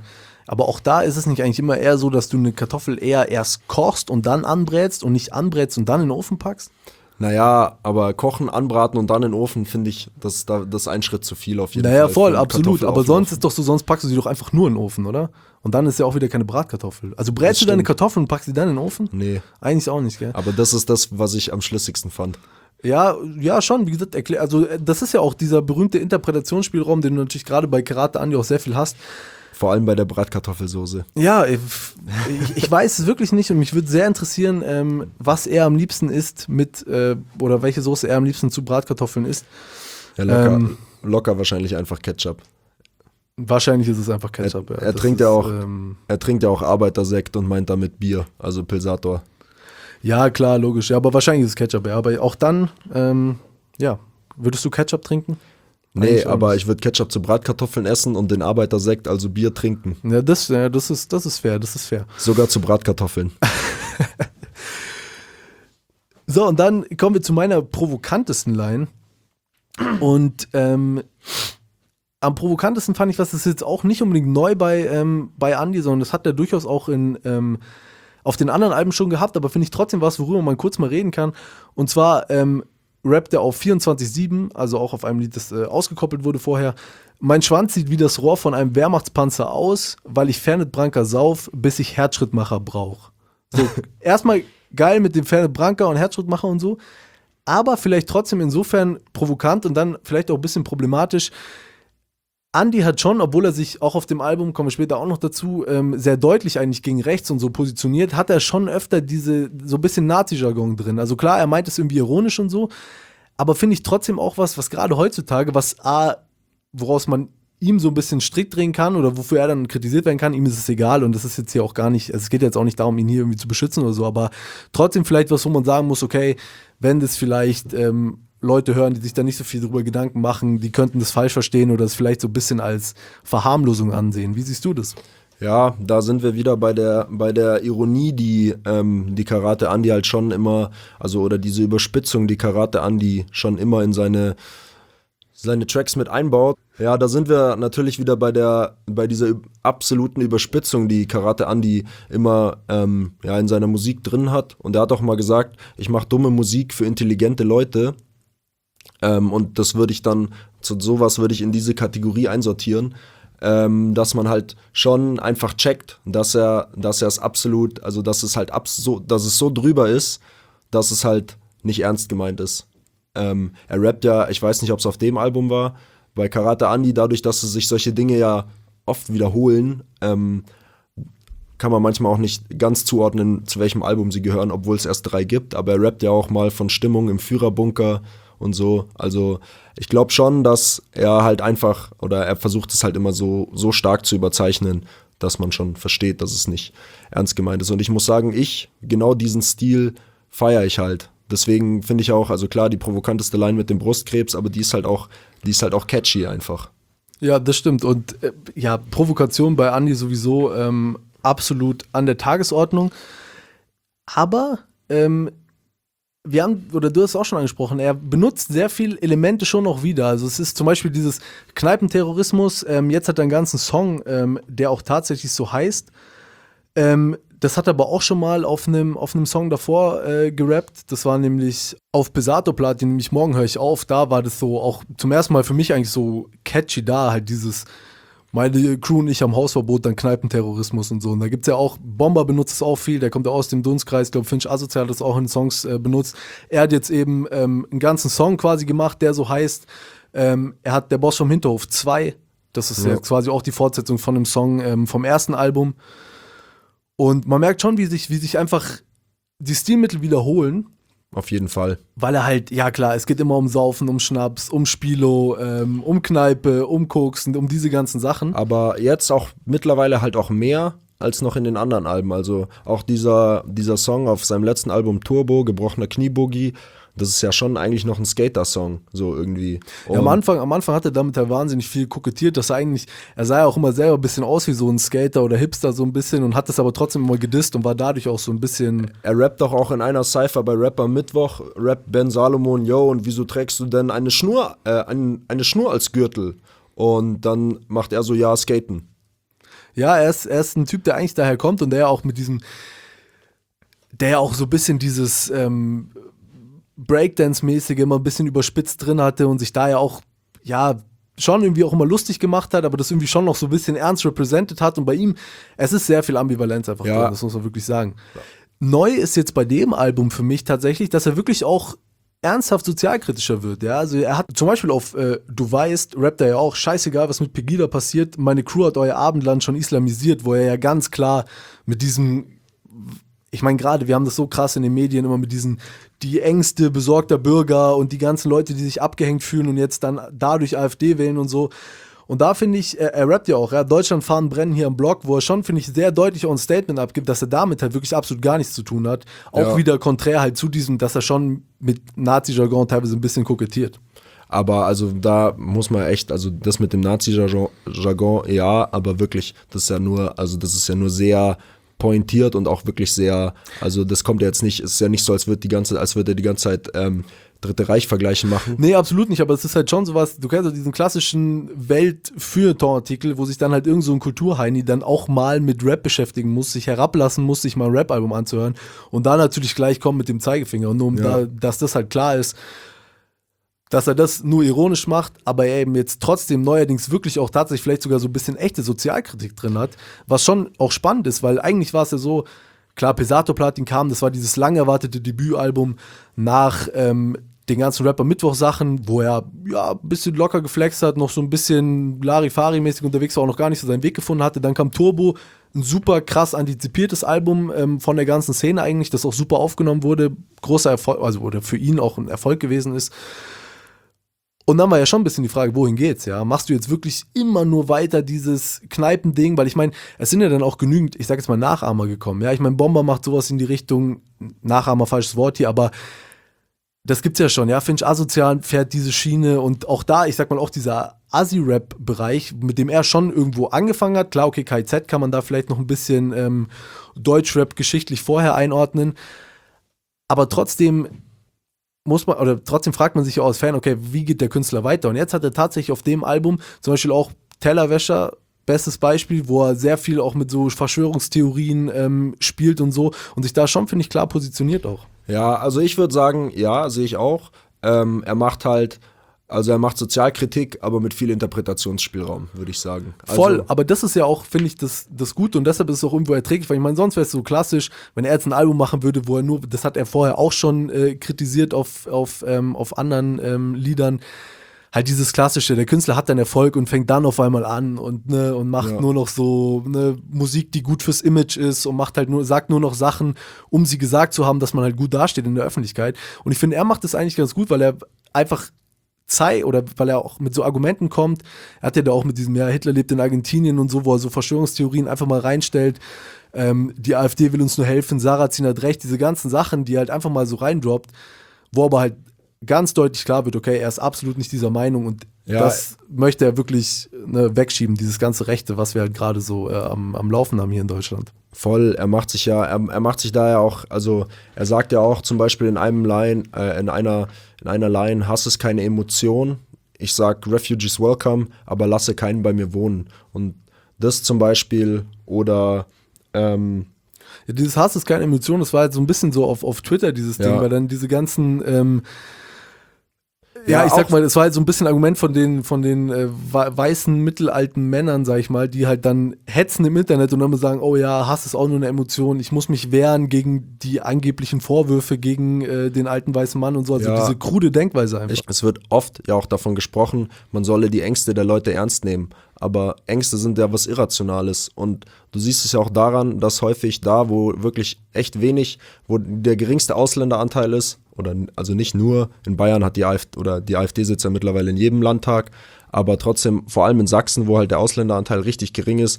Aber auch da ist es nicht eigentlich immer eher so, dass du eine Kartoffel eher erst kochst und dann anbrätst und nicht anbrätst und dann in den Ofen packst? Naja, aber kochen, anbraten und dann in den Ofen, finde ich, das ist ein Schritt zu viel auf jeden Fall. Naja, voll, für einen absolut. Aber Kartoffelauflauf. sonst ist doch so, sonst packst du sie doch einfach nur in den Ofen, oder? Und dann ist ja auch wieder keine Bratkartoffel. Also brätst du deine stimmt. Kartoffeln und packst sie dann in den Ofen? Nee, Eigentlich auch nicht, gell? aber das ist das, was ich am schlüssigsten fand. Ja, ja, schon, wie gesagt, also das ist ja auch dieser berühmte Interpretationsspielraum, den du natürlich gerade bei Karate Andi auch sehr viel hast. Vor allem bei der Bratkartoffelsoße. Ja, ich weiß es wirklich nicht und mich würde sehr interessieren, was er am liebsten isst mit, oder welche Soße er am liebsten zu Bratkartoffeln isst. Ja, locker wahrscheinlich einfach Ketchup. Wahrscheinlich ist es einfach Ketchup. Er trinkt ja auch Arbeitersekt und meint damit Bier, also Pilsator. Ja, klar, logisch. Ja, aber wahrscheinlich ist es Ketchup, ja. Aber auch dann, ja, würdest du Ketchup trinken? Nee, Eigentlich auch aber nicht. ich würde Ketchup zu Bratkartoffeln essen und den Arbeitersekt, also Bier, trinken. Ja, das ist fair, das ist fair. Sogar zu Bratkartoffeln. So, und dann kommen wir zu meiner provokantesten Line. Und am provokantesten fand ich, was ist jetzt auch nicht unbedingt neu bei Andi, sondern das hat er durchaus auch auf den anderen Alben schon gehabt, aber finde ich trotzdem was, worüber man kurz mal reden kann. Und zwar rappt er auf 24/7, also auch auf einem Lied, das ausgekoppelt wurde vorher. Mein Schwanz sieht wie das Rohr von einem Wehrmachtspanzer aus, weil ich Fernet Branca sauf, bis ich Herzschrittmacher brauch. So, erstmal geil mit dem Fernet Branca und Herzschrittmacher und so, aber vielleicht trotzdem insofern provokant und dann vielleicht auch ein bisschen problematisch. Andi hat schon, obwohl er sich auch auf dem Album, kommen wir später auch noch dazu, sehr deutlich eigentlich gegen rechts und so positioniert, hat er schon öfter diese, so ein bisschen Nazi-Jargon drin. Also klar, er meint es irgendwie ironisch und so, aber finde ich trotzdem auch was gerade heutzutage, woraus man ihm so ein bisschen strikt drehen kann oder wofür er dann kritisiert werden kann, ihm ist es egal und das ist jetzt hier auch gar nicht, also es geht jetzt auch nicht darum, ihn hier irgendwie zu beschützen oder so, aber trotzdem vielleicht was, wo man sagen muss, okay, wenn das vielleicht Leute hören, die sich da nicht so viel drüber Gedanken machen, die könnten das falsch verstehen oder es vielleicht so ein bisschen als Verharmlosung ansehen. Wie siehst du das? Ja, da sind wir wieder bei der Ironie, die Karate Andi halt schon immer, also oder diese Überspitzung, die Karate Andi schon immer in seine Tracks mit einbaut. Ja, da sind wir natürlich wieder bei dieser absoluten Überspitzung, die Karate Andi immer in seiner Musik drin hat. Und er hat auch mal gesagt, ich mache dumme Musik für intelligente Leute. Und das würde ich dann, zu sowas würde ich in diese Kategorie einsortieren, dass man halt schon einfach checkt, dass er es absolut, also dass es halt dass es so drüber ist, dass es halt nicht ernst gemeint ist. Er rappt ja, ich weiß nicht, ob es auf dem Album war, bei Karate Andi, dadurch, dass sich solche Dinge ja oft wiederholen, kann man manchmal auch nicht ganz zuordnen, zu welchem Album sie gehören, obwohl es erst 3 gibt, aber er rappt ja auch mal von Stimmung im Führerbunker und so, also ich glaube schon, dass er halt einfach, oder er versucht es halt immer so stark zu überzeichnen, dass man schon versteht, dass es nicht ernst gemeint ist. Und ich muss sagen, genau diesen Stil feiere ich halt. Deswegen finde ich auch, also klar, die provokanteste Line mit dem Brustkrebs, aber die ist halt auch catchy einfach. Ja, das stimmt. Und Provokation bei Andi sowieso absolut an der Tagesordnung. Aber du hast es auch schon angesprochen, er benutzt sehr viele Elemente schon noch wieder. Also es ist zum Beispiel dieses Kneipenterrorismus, jetzt hat er einen ganzen Song, der auch tatsächlich so heißt. Das hat er aber auch schon mal auf einem Song davor gerappt. Das war nämlich auf Besato Platin, nämlich Morgen höre ich auf. Da war das so auch zum ersten Mal für mich eigentlich so catchy da, halt dieses meine Crew und ich am Hausverbot, dann Kneipenterrorismus und so. Und da gibt's ja auch, Bomber benutzt es auch viel, der kommt ja aus dem Dunstkreis, ich glaube Finch Asozial hat das auch in Songs benutzt. Er hat jetzt eben einen ganzen Song quasi gemacht, der so heißt, er hat Der Boss vom Hinterhof 2, das ist ja quasi auch die Fortsetzung von dem Song vom ersten Album. Und man merkt schon, wie sich einfach die Stilmittel wiederholen. Auf jeden Fall. Weil er halt, ja klar, es geht immer um Saufen, um Schnaps, um Spilo, um Kneipe, um Koksen, um diese ganzen Sachen. Aber jetzt auch mittlerweile halt auch mehr als noch in den anderen Alben. Also auch dieser Song auf seinem letzten Album Turbo, Gebrochener Knieboogie, das ist ja schon eigentlich noch ein Skater-Song, so irgendwie. Ja, am Anfang hat er damit ja wahnsinnig viel kokettiert, dass er sah ja auch immer selber ein bisschen aus wie so ein Skater oder Hipster so ein bisschen und hat das aber trotzdem immer gedisst und war dadurch auch so ein bisschen... Er rappt doch auch in einer Cypher bei Rapper Mittwoch, rappt Ben Salomon, yo, und wieso trägst du denn eine Schnur als Gürtel? Und dann macht er so, ja, skaten. Ja, er ist ein Typ, der eigentlich daher kommt und der ja auch mit diesem, der ja auch so ein bisschen dieses Breakdance-mäßige immer ein bisschen überspitzt drin hatte und sich da ja auch, ja, schon irgendwie auch immer lustig gemacht hat, aber das irgendwie schon noch so ein bisschen ernst represented hat und bei ihm, es ist sehr viel Ambivalenz einfach drin, das muss man wirklich sagen. Ja. Neu ist jetzt bei dem Album für mich tatsächlich, dass er wirklich auch ernsthaft sozialkritischer wird, ja, also er hat zum Beispiel auf Du weißt, rappt er ja auch, scheißegal, was mit Pegida passiert, meine Crew hat euer Abendland schon islamisiert, wo er ja ganz klar mit diesem, ich meine gerade, wir haben das so krass in den Medien immer mit diesen, die Ängste besorgter Bürger und die ganzen Leute, die sich abgehängt fühlen und jetzt dann dadurch AfD wählen und so. Und da finde ich, er rappt ja auch, ja, Deutschland fahren, brennen hier am Block, wo er schon, finde ich, sehr deutlich auch ein Statement abgibt, dass er damit halt wirklich absolut gar nichts zu tun hat. Auch wieder konträr halt zu diesem, dass er schon mit Nazi-Jargon teilweise ein bisschen kokettiert. Aber also da muss man echt, also das mit dem Nazi-Jargon, ja, aber wirklich, das ist ja nur sehr pointiert und auch wirklich sehr, also das kommt ja jetzt nicht, es ist ja nicht so, als würde er die ganze Zeit Dritte Reich-Vergleiche machen. Nee, absolut nicht, aber es ist halt schon sowas, du kennst ja diesen klassischen Welt-Feuilleton-Artikel, wo sich dann halt irgend so ein Kulturheini dann auch mal mit Rap beschäftigen muss, sich herablassen muss, sich mal ein Rap-Album anzuhören und da natürlich gleich kommt mit dem Zeigefinger und nur dass das halt klar ist, dass er das nur ironisch macht, aber er eben jetzt trotzdem neuerdings wirklich auch tatsächlich vielleicht sogar so ein bisschen echte Sozialkritik drin hat, was schon auch spannend ist, weil eigentlich war es ja so, klar, Pesato Platin kam, das war dieses lang erwartete Debütalbum nach den ganzen Rapper-Mittwoch-Sachen, wo er ja ein bisschen locker geflext hat, noch so ein bisschen Larifari-mäßig unterwegs war, auch noch gar nicht so seinen Weg gefunden hatte. Dann kam Turbo, ein super krass antizipiertes Album von der ganzen Szene eigentlich, das auch super aufgenommen wurde, großer Erfolg, also oder für ihn auch ein Erfolg gewesen ist. Und dann war ja schon ein bisschen die Frage, wohin geht's, ja? Machst du jetzt wirklich immer nur weiter dieses Kneipending? Weil ich meine, es sind ja dann auch genügend, ich sag jetzt mal Nachahmer gekommen, ja? Ich meine, Bomber macht sowas in die Richtung, Nachahmer, falsches Wort hier, aber das gibt's ja schon, ja? Finch Asozial fährt diese Schiene und auch da, ich sag mal, auch dieser Assi-Rap-Bereich, mit dem er schon irgendwo angefangen hat, klar, okay, KIZ kann man da vielleicht noch ein bisschen Deutschrap geschichtlich vorher einordnen, aber trotzdem trotzdem fragt man sich ja als Fan, okay, wie geht der Künstler weiter? Und jetzt hat er tatsächlich auf dem Album zum Beispiel auch Tellerwäscher, bestes Beispiel, wo er sehr viel auch mit so Verschwörungstheorien spielt und so und sich da schon, finde ich, klar positioniert auch. Ja, also ich würde sagen, ja, sehe ich auch. Er macht Sozialkritik, aber mit viel Interpretationsspielraum, würde ich sagen. Voll, aber das ist ja auch, finde ich, das Gute und deshalb ist es auch irgendwo erträglich, weil ich meine, sonst wäre es so klassisch, wenn er jetzt ein Album machen würde, wo er nur, das hat er vorher auch schon kritisiert auf anderen Liedern, halt dieses klassische, der Künstler hat dann Erfolg und fängt dann auf einmal an und macht nur noch so Musik, die gut fürs Image ist und sagt nur noch Sachen, um sie gesagt zu haben, dass man halt gut dasteht in der Öffentlichkeit. Und ich finde, er macht das eigentlich ganz gut, weil er einfach oder weil er auch mit so Argumenten kommt. Er hat ja da auch mit diesem, ja, Hitler lebt in Argentinien und so, wo er so Verschwörungstheorien einfach mal reinstellt. Die AfD will uns nur helfen, Sarrazin hat recht, diese ganzen Sachen, die er halt einfach mal so reindroppt, wo aber halt ganz deutlich klar wird, okay, er ist absolut nicht dieser Meinung und das möchte er wirklich wegschieben, dieses ganze Rechte, was wir halt gerade so am Laufen haben hier in Deutschland. Voll, er macht sich da ja auch, also er sagt ja auch zum Beispiel in einer Line, Hass ist keine Emotion, ich sag Refugees welcome, aber lasse keinen bei mir wohnen. Und das zum Beispiel oder dieses Hass ist keine Emotion, das war halt so ein bisschen so auf Twitter dieses Ding, weil dann diese ganzen ich sag mal, es war halt so ein bisschen Argument von den weißen, mittelalten Männern, sag ich mal, die halt dann hetzen im Internet und dann sagen, oh ja, Hass ist auch nur eine Emotion, ich muss mich wehren gegen die angeblichen Vorwürfe gegen den alten weißen Mann und so, also diese krude Denkweise einfach. Es wird oft ja auch davon gesprochen, man solle die Ängste der Leute ernst nehmen, aber Ängste sind ja was Irrationales und du siehst es ja auch daran, dass häufig da, wo wirklich echt wenig, wo der geringste Ausländeranteil ist, oder also nicht nur, in Bayern hat die AfD sitzt ja mittlerweile in jedem Landtag, aber trotzdem, vor allem in Sachsen, wo halt der Ausländeranteil richtig gering ist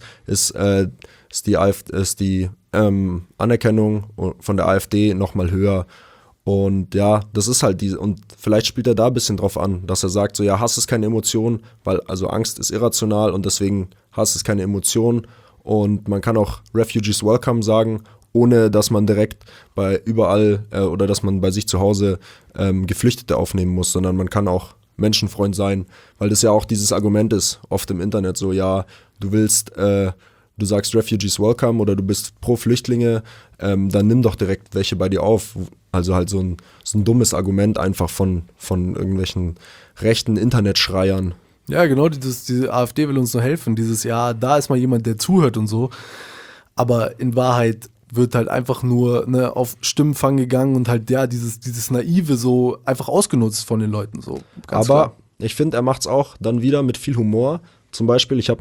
die Anerkennung von der AfD nochmal höher. Und ja, das ist halt und vielleicht spielt er da ein bisschen drauf an, dass er sagt, so ja, Hass ist keine Emotion, weil also Angst ist irrational und deswegen Hass ist keine Emotion und man kann auch Refugees welcome sagen, ohne dass man direkt oder dass man bei sich zu Hause Geflüchtete aufnehmen muss, sondern man kann auch Menschenfreund sein, weil das ja auch dieses Argument ist, oft im Internet so, ja, du willst du sagst Refugees welcome oder du bist pro Flüchtlinge, dann nimm doch direkt welche bei dir auf. Also halt so ein dummes Argument einfach von irgendwelchen rechten Internetschreiern. Ja, genau, diese AfD will uns nur helfen, ja, da ist mal jemand, der zuhört und so. Aber in Wahrheit wird halt einfach nur auf Stimmenfang gegangen und halt, ja, dieses Naive so einfach ausgenutzt von den Leuten. So, ganz Aber klar. ich finde, er macht's auch dann wieder mit viel Humor. Zum Beispiel, ich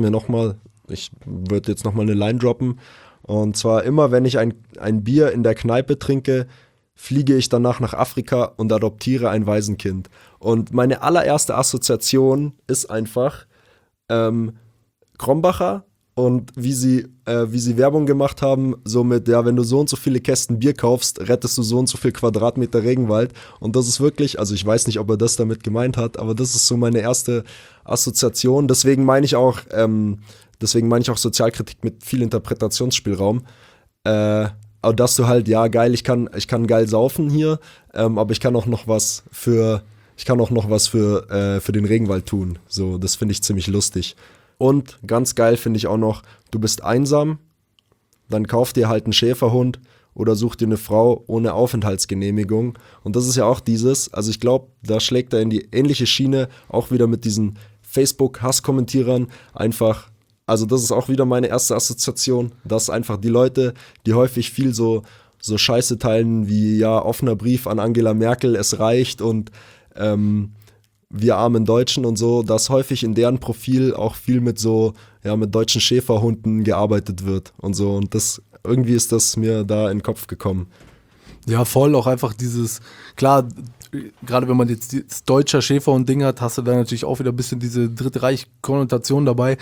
würde jetzt nochmal eine Line droppen. Und zwar immer, wenn ich ein Bier in der Kneipe trinke, fliege ich danach nach Afrika und adoptiere ein Waisenkind. Und meine allererste Assoziation ist einfach Krombacher und wie sie Werbung gemacht haben, so mit, ja, wenn du so und so viele Kästen Bier kaufst, rettest du so und so viel Quadratmeter Regenwald. Und das ist wirklich, also ich weiß nicht, ob er das damit gemeint hat, aber das ist so meine erste Assoziation. Deswegen meine ich auch Sozialkritik mit viel Interpretationsspielraum. Aber dass du halt, ja, geil, ich kann geil saufen hier, aber ich kann auch noch was für den Regenwald tun. So, das finde ich ziemlich lustig. Und ganz geil finde ich auch noch, du bist einsam, dann kauf dir halt einen Schäferhund oder such dir eine Frau ohne Aufenthaltsgenehmigung. Und das ist ja auch also ich glaube, da schlägt er in die ähnliche Schiene, auch wieder mit diesen Facebook-Hasskommentierern einfach. Also das ist auch wieder meine erste Assoziation, dass einfach die Leute, die häufig viel so Scheiße teilen wie, ja, offener Brief an Angela Merkel, es reicht und wir armen Deutschen und so, dass häufig in deren Profil auch viel mit mit deutschen Schäferhunden gearbeitet wird und so. Und irgendwie ist das mir da in den Kopf gekommen. Ja, voll auch einfach klar, gerade wenn man jetzt das deutscher Schäferhund-Ding hat, hast du da natürlich auch wieder ein bisschen diese Dritte Reich-Konnotation dabei.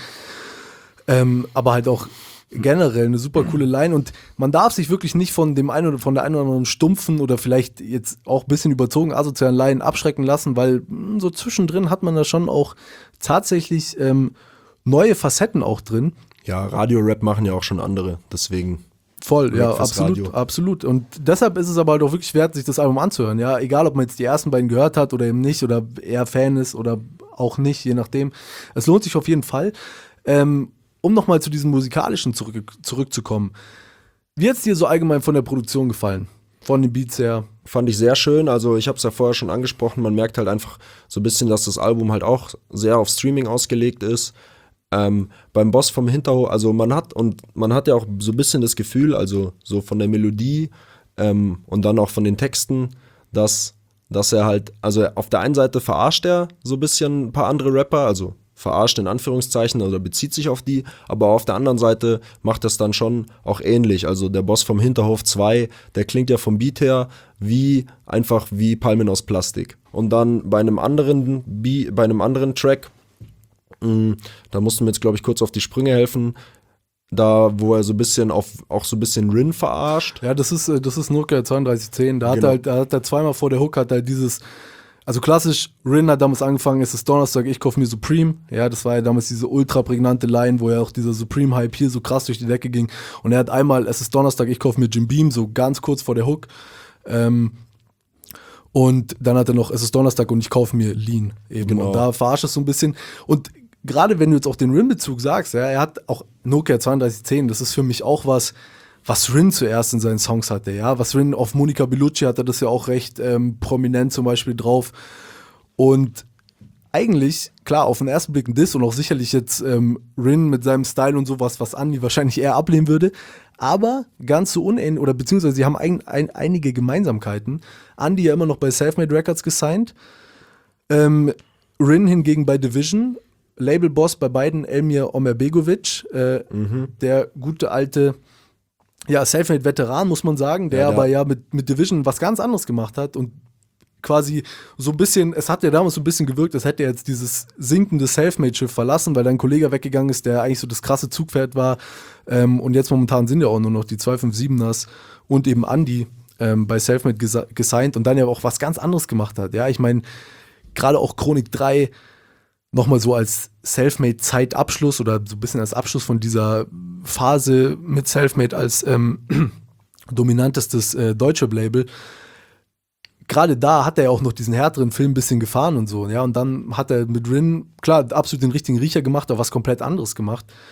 Aber halt auch generell eine super coole Line und man darf sich wirklich nicht von der einen oder anderen stumpfen oder vielleicht jetzt auch ein bisschen überzogen asozialen Line abschrecken lassen, weil so zwischendrin hat man da schon auch tatsächlich neue Facetten auch drin. Ja, Radio-Rap machen ja auch schon andere, deswegen. Voll, Rap ja, fürs absolut, Radio. absolut. Und deshalb ist es aber halt auch wirklich wert, sich das Album anzuhören, ja. Egal, ob man jetzt die ersten beiden gehört hat oder eben nicht oder eher Fan ist oder auch nicht, je nachdem. Es lohnt sich auf jeden Fall. Um nochmal zu diesem Musikalischen zurückzukommen. Wie hat es dir so allgemein von der Produktion gefallen? Von den Beats her? Fand ich sehr schön, also ich habe es ja vorher schon angesprochen, man merkt halt einfach so ein bisschen, dass das Album halt auch sehr auf Streaming ausgelegt ist. Beim Boss vom Hinterhof, also man hat ja auch so ein bisschen das Gefühl, also so von der Melodie und dann auch von den Texten, dass er halt, also auf der einen Seite verarscht er so ein bisschen ein paar andere Rapper, also verarscht in Anführungszeichen oder bezieht sich auf die, aber auf der anderen Seite macht das dann schon auch ähnlich. Also der Boss vom Hinterhof 2, der klingt ja vom Beat her einfach wie Palmen aus Plastik. Und dann bei einem anderen Track, da mussten wir jetzt, glaube ich, kurz auf die Sprünge helfen, da wo er so ein bisschen auch so ein bisschen Rin verarscht. Ja, das ist Nokia 3210, da Genau. hat er zweimal vor der Hook hat er also klassisch, Rin hat damals angefangen, es ist Donnerstag, ich kauf mir Supreme. Ja, das war ja damals diese ultra prägnante Line, wo ja auch dieser Supreme-Hype hier so krass durch die Decke ging. Und er hat einmal, es ist Donnerstag, ich kauf mir Jim Beam, so ganz kurz vor der Hook. Und dann hat er noch, es ist Donnerstag und ich kaufe mir Lean eben. Genau. Und da verarscht es so ein bisschen. Und gerade wenn du jetzt auch den Rin-Bezug sagst, ja, er hat auch Nokia 3210, das ist für mich auch was Rin zuerst in seinen Songs hatte, ja. Was Rin auf Monica Bellucci hatte, das ja auch recht prominent zum Beispiel drauf. Und eigentlich, klar, auf den ersten Blick ein Diss und auch sicherlich jetzt Rin mit seinem Style und sowas, was Andi wahrscheinlich eher ablehnen würde. Aber ganz so unähnlich, oder beziehungsweise sie haben einige Gemeinsamkeiten. Andi ja immer noch bei Selfmade Records gesigned. Rin hingegen bei Division. Labelboss bei beiden Elmir Omerbegovic. Der gute alte, ja, Selfmade-Veteran, muss man sagen, der aber ja mit Division was ganz anderes gemacht hat und quasi so ein bisschen, es hat ja damals so ein bisschen gewirkt, als hätte er jetzt dieses sinkende Selfmade-Schiff verlassen, weil da ein Kollege weggegangen ist, der eigentlich so das krasse Zugpferd war. Und jetzt momentan sind ja auch nur noch die 257ers und eben Andi bei Selfmade gesigned und dann ja auch was ganz anderes gemacht hat. Ja, ich meine, gerade auch Chronik 3 nochmal so als Selfmade-Zeitabschluss oder so ein bisschen als Abschluss von dieser Phase mit Selfmade als dominantestes Deutschrap-Label. Gerade da hat er ja auch noch diesen härteren Film ein bisschen gefahren und so, ja, und dann hat er mit Rin, klar, absolut den richtigen Riecher gemacht, aber was komplett anderes gemacht.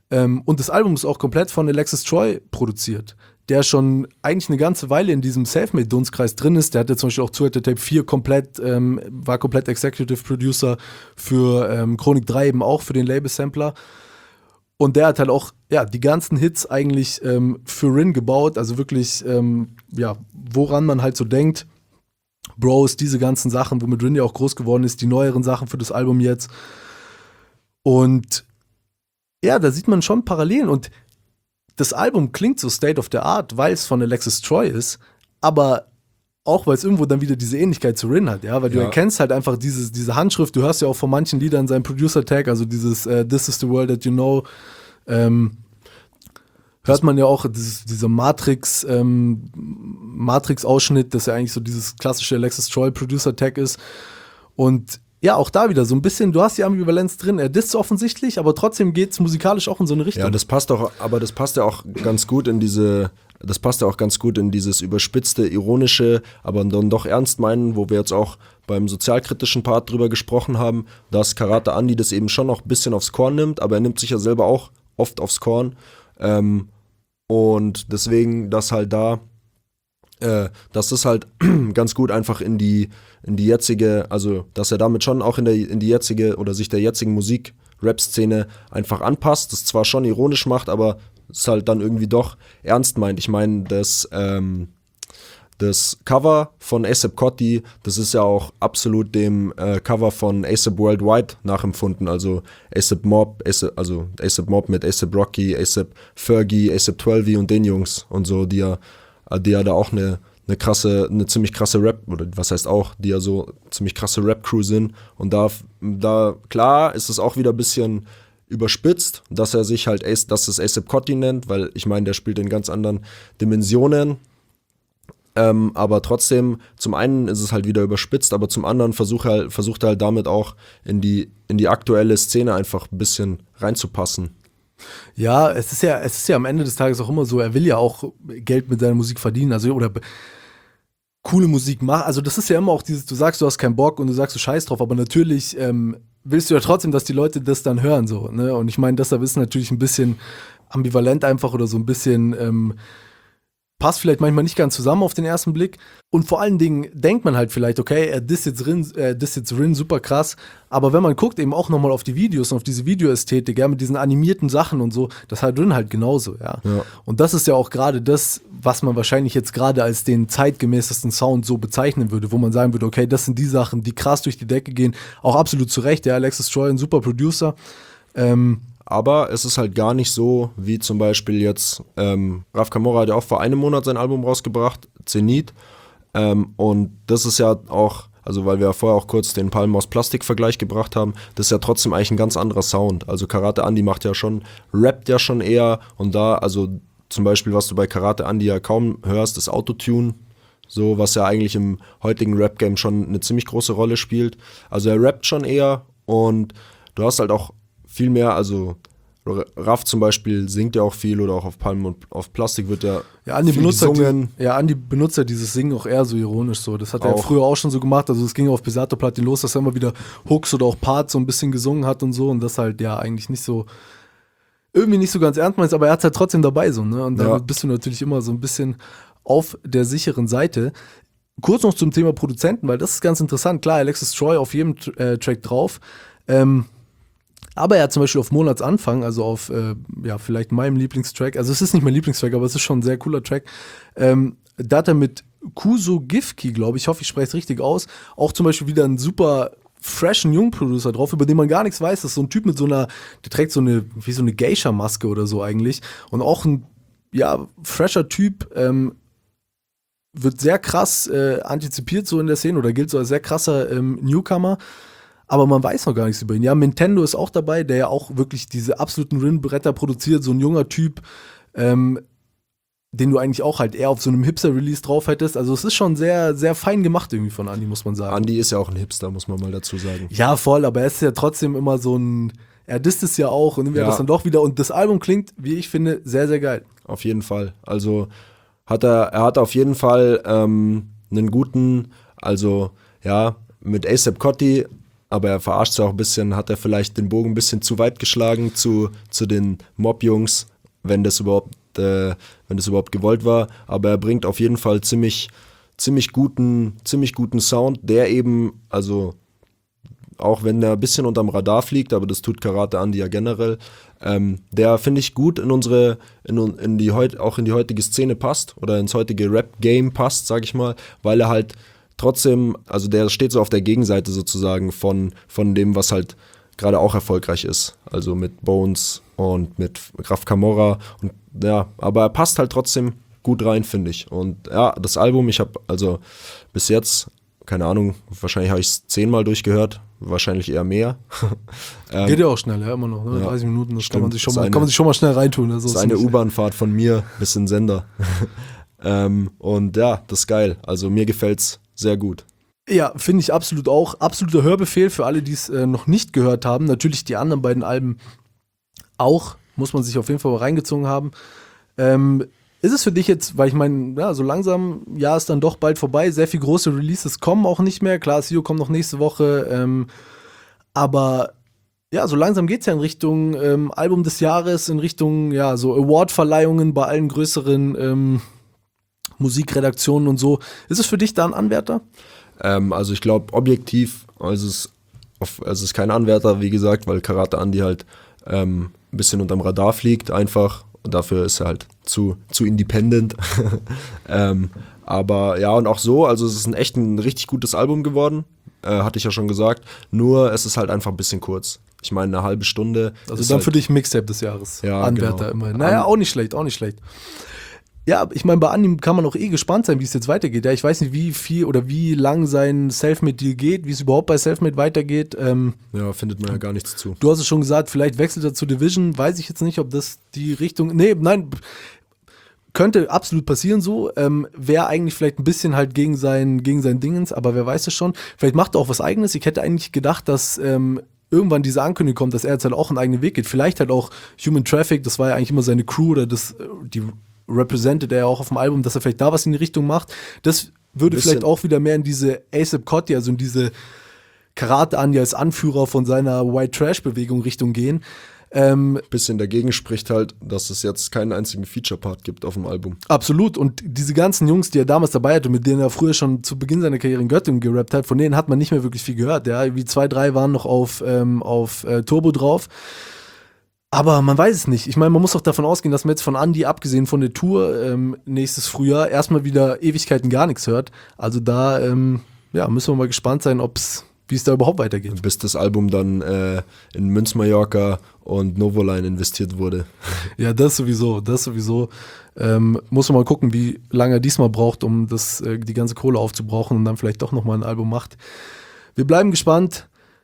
Und das Album ist auch komplett von Alexis Troy produziert, der schon eigentlich eine ganze Weile in diesem Selfmade-Dunstkreis drin ist. Der hat ja zum Beispiel auch zu Tape 4 war komplett Executive Producer für Chronik 3 eben auch, für den Label-Sampler. Und der hat halt auch, ja, die ganzen Hits eigentlich für Rin gebaut, also wirklich, woran man halt so denkt. Bros, diese ganzen Sachen, womit Rin ja auch groß geworden ist, die neueren Sachen für das Album jetzt. Und ja, da sieht man schon Parallelen und das Album klingt so State of the Art, weil es von Alexis Troy ist, aber auch, weil es irgendwo dann wieder diese Ähnlichkeit zu Rin hat, ja, weil du erkennst halt einfach diese Handschrift, du hörst ja auch von manchen Liedern seinen Producer-Tag, also dieses This is the world that you know, hört man ja auch dieser Matrix-Ausschnitt, dass ja eigentlich so dieses klassische Alexis Troy Producer-Tag ist und ja, auch da wieder so ein bisschen, du hast die Ambivalenz drin, er disst offensichtlich, aber trotzdem geht's musikalisch auch in so eine Richtung. Ja, das passt ja auch ganz gut in dieses überspitzte, ironische, aber dann doch ernst meinen, wo wir jetzt auch beim sozialkritischen Part drüber gesprochen haben, dass Karate Andi das eben schon noch ein bisschen aufs Korn nimmt, aber er nimmt sich ja selber auch oft aufs Korn. Und deswegen, dass das halt ganz gut einfach in die jetzige, also dass er damit schon auch in die jetzige oder sich der jetzigen Musik-Rap-Szene einfach anpasst, das zwar schon ironisch macht, aber es halt dann irgendwie doch ernst meint. Ich meine, das Cover von A$AP Rocky, das ist ja auch absolut dem Cover von A$AP Worldwide nachempfunden, also A$AP Mob mit A$AP Rocky, A$AP Fergie, A$AP 12 und den Jungs und so, die ja da auch eine ziemlich krasse Rap, oder was heißt auch, die ja so ziemlich krasse Rap-Crew sind. Und da klar ist es auch wieder ein bisschen überspitzt, dass er sich halt, dass es A$AP Rocky nennt, weil ich meine, der spielt in ganz anderen Dimensionen. Aber trotzdem, zum einen ist es halt wieder überspitzt, aber zum anderen versucht er halt damit auch in die aktuelle Szene einfach ein bisschen reinzupassen. Ja, es ist ja am Ende des Tages auch immer so, er will ja auch Geld mit seiner Musik verdienen, also oder coole Musik machen. Also das ist ja immer auch dieses, du sagst, du hast keinen Bock und du sagst, du scheiß drauf, aber natürlich willst du ja trotzdem, dass die Leute das dann hören, so, ne? Und ich meine, deshalb ist natürlich ein bisschen ambivalent einfach oder so ein bisschen passt vielleicht manchmal nicht ganz zusammen auf den ersten Blick. Und vor allen Dingen denkt man halt vielleicht, okay, er disst jetzt Rin super krass. Aber wenn man guckt eben auch nochmal auf die Videos und auf diese Videoästhetik, ja, mit diesen animierten Sachen und so, das hat Rin halt genauso, ja. Und das ist ja auch gerade das, was man wahrscheinlich jetzt gerade als den zeitgemäßesten Sound so bezeichnen würde, wo man sagen würde, okay, das sind die Sachen, die krass durch die Decke gehen. Auch absolut zu Recht, ja, Alexis Troy, ein super Producer. Aber es ist halt gar nicht so, wie zum Beispiel jetzt, Raf Camora hat ja auch vor einem Monat sein Album rausgebracht, Zenit. Und das ist ja auch, also weil wir ja vorher auch kurz den Palmen aus Plastik-Vergleich gebracht haben, das ist ja trotzdem eigentlich ein ganz anderer Sound. Also Karate Andi rappt ja schon eher und da, also zum Beispiel, was du bei Karate Andi ja kaum hörst, ist Autotune. So, was ja eigentlich im heutigen Rap-Game schon eine ziemlich große Rolle spielt. Also er rappt schon eher und du hast halt auch viel mehr, also Raff zum Beispiel singt ja auch viel oder auch auf Palmen und auf Plastik wird ja Andi viel gesungen. Andi benutzt ja dieses Singen auch eher so ironisch so. Das hat er ja früher auch schon so gemacht, also es ging auf Besato Platin los, dass er immer wieder Hooks oder auch Parts so ein bisschen gesungen hat und so und das halt ja eigentlich nicht so, irgendwie nicht so ganz ernst meinst, aber er hat halt trotzdem dabei so, ne? Und damit bist du natürlich immer so ein bisschen auf der sicheren Seite. Kurz noch zum Thema Produzenten, weil das ist ganz interessant. Klar, Alexis Troy auf jedem Track drauf, aber er hat zum Beispiel auf Monatsanfang, also auf, vielleicht meinem Lieblingstrack, also es ist nicht mein Lieblingstrack, aber es ist schon ein sehr cooler Track, da hat er mit Kuso Gifki, glaube ich, hoffe, ich spreche es richtig aus, auch zum Beispiel wieder einen super freshen Jungproducer drauf, über den man gar nichts weiß. Das ist so ein Typ mit so einer, der trägt so eine, wie so eine Geisha-Maske oder so eigentlich. Und auch ein, fresher Typ, wird sehr krass antizipiert so in der Szene oder gilt so als sehr krasser Newcomer. Aber man weiß noch gar nichts über ihn. Ja, Nintendo ist auch dabei, der ja auch wirklich diese absoluten Rin-Bretter produziert, so ein junger Typ, den du eigentlich auch halt eher auf so einem Hipster-Release drauf hättest. Also es ist schon sehr, sehr fein gemacht irgendwie von Andi, muss man sagen. Andi ist ja auch ein Hipster, muss man mal dazu sagen. Ja, voll, aber er ist ja trotzdem immer so ein, er disst es ja auch und irgendwie hat das dann doch wieder. Und das Album klingt, wie ich finde, sehr, sehr geil. Auf jeden Fall. Also er hat auf jeden Fall einen guten, also ja, mit A$AP Rocky aber er verarscht es auch ein bisschen, hat er vielleicht den Bogen ein bisschen zu weit geschlagen zu den Mob-Jungs, wenn das überhaupt gewollt war. Aber er bringt auf jeden Fall ziemlich guten Sound, der eben, also auch wenn er ein bisschen unterm Radar fliegt, aber das tut Karate Andi ja generell, der, finde ich, gut in die heutige Szene passt oder ins heutige Rap-Game passt, sag ich mal, weil er halt trotzdem, also der steht so auf der Gegenseite sozusagen von dem, was halt gerade auch erfolgreich ist. Also mit Bones und mit Graf Camorra und ja, aber er passt halt trotzdem gut rein, finde ich. Und ja, das Album, ich habe also bis jetzt, keine Ahnung, wahrscheinlich habe ich es 10-mal durchgehört, wahrscheinlich eher mehr. Geht ja auch schnell, ja, immer noch, ne? Ja, 30 Minuten, das kann man sich stimmt. schon mal schnell reintun. Also Das ist eine U-Bahn-Fahrt von mir bis in Sender. Und ja, das ist geil. Also mir gefällt's sehr gut. Ja, finde ich absolut auch. Absoluter Hörbefehl für alle, die es noch nicht gehört haben. Natürlich die anderen beiden Alben auch, muss man sich auf jeden Fall mal reingezogen haben. Ist es für dich jetzt, weil ich meine, ja, so langsam, ja, ist dann doch bald vorbei, sehr viele große Releases kommen auch nicht mehr. Klar, Sio kommt noch nächste Woche, aber ja, so langsam geht es ja in Richtung Album des Jahres, in Richtung, ja, so Award-Verleihungen bei allen größeren Musikredaktionen und so. Ist es für dich da ein Anwärter? Also ich glaube, objektiv, es ist kein Anwärter, wie gesagt, weil Karate Andi halt ein bisschen unterm Radar fliegt einfach. Und dafür ist er halt zu independent. Aber ja, und auch so, also es ist ein richtig gutes Album geworden, hatte ich ja schon gesagt. Nur es ist halt einfach ein bisschen kurz. Ich meine, eine halbe Stunde. Also dann halt für dich Mixtape des Jahres. Ja, Anwärter genau. immerhin. Naja, auch nicht schlecht. Ja, ich meine, bei Andi kann man auch gespannt sein, wie es jetzt weitergeht. Ja, ich weiß nicht, wie viel oder wie lang sein Selfmade-Deal geht, wie es überhaupt bei Selfmade weitergeht. Ja, findet man ja gar nichts zu. Du hast es schon gesagt, vielleicht wechselt er zu Division. Weiß ich jetzt nicht, ob das die Richtung. Nein. Könnte absolut passieren so. Wäre eigentlich vielleicht ein bisschen halt gegen sein Dingens, aber wer weiß es schon. Vielleicht macht er auch was Eigenes. Ich hätte eigentlich gedacht, dass irgendwann diese Ankündigung kommt, dass er jetzt halt auch einen eigenen Weg geht. Vielleicht halt auch Human Traffic, das war ja eigentlich immer seine Crew oder die represented er ja auch auf dem Album, dass er vielleicht da was in die Richtung macht. Das würde vielleicht auch wieder mehr in diese A$AP Rocky, also in diese Karate Andi als Anführer von seiner White Trash Bewegung Richtung gehen. Bisschen dagegen spricht halt, dass es jetzt keinen einzigen Feature-Part gibt auf dem Album. Absolut. Und diese ganzen Jungs, die er damals dabei hatte, mit denen er früher schon zu Beginn seiner Karriere in Göttingen gerappt hat, von denen hat man nicht mehr wirklich viel gehört. Ja, wie 2, 3 waren noch auf Turbo drauf. Aber man weiß es nicht. Ich meine, man muss auch davon ausgehen, dass man jetzt von Andi, abgesehen von der Tour nächstes Frühjahr, erstmal wieder Ewigkeiten gar nichts hört. Also da müssen wir mal gespannt sein, wie es da überhaupt weitergeht. Bis das Album dann in Münz-Mallorca und Novoline investiert wurde. Ja, das sowieso. Muss man mal gucken, wie lange er diesmal braucht, um die ganze Kohle aufzubrauchen und dann vielleicht doch nochmal ein Album macht. Wir bleiben gespannt.